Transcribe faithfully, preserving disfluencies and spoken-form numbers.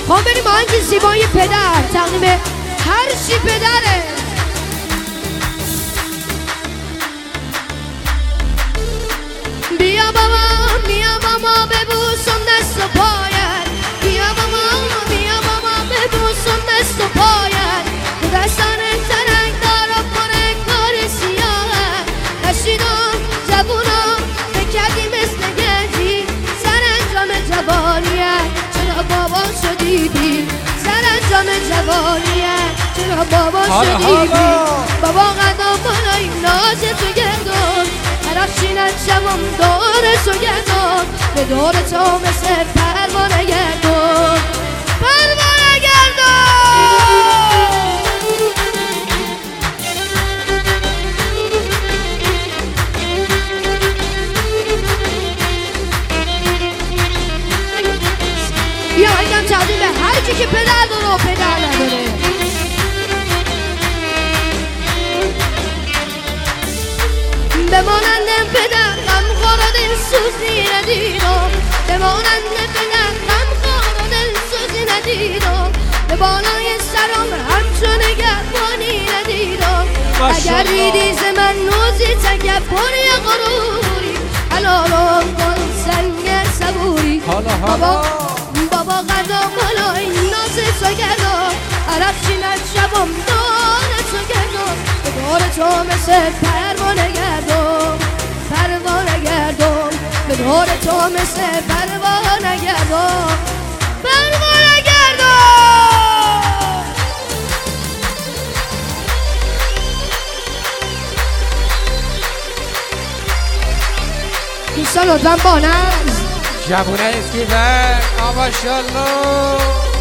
خوام بریم آهنگ زیبای پدر، تقدیم هر چی پدره. بیا بابا بیا بابا ببوسم دست و پایت، بیا بابا بیا بابا ببوسم دست و پایت، تو دستان ترنگ دارم کنه کار سیاه، نشیدم زبونم بکردی مثل گنجی سر انجام جوانیت، چرا بابا شدی بی سر انجام جوانیت، چرا بابا شدی بی بابا قدم بالای ناز تو گردم، رفشینت شوم دور تو گردم، به دور تو مثل پروانه گردم، پروانه گردم. یا اگم تقدیم به هر کی که پدر داره و پدر نداره. به مانند پدر غم خور و دل سوزی ندیدم، به مانند پدر غم خور و دل سوزی ندیدم، به بالای سرم همچون نگهبانی ندیدم، اگر دیدی ز من نوزی تکبری غروری، حلالم کن سنگ صبوری. بابا بابا قدم بالای ناز تو گردم، عرفشینت شبم دور تو گردم، به دور تو مثل پروانه گردم، پروانه گردم، به دور تو مثل پروانه گردم، پروانه گردم. دوستان لطفاً با نظم جوونه اسکیفر آباشالله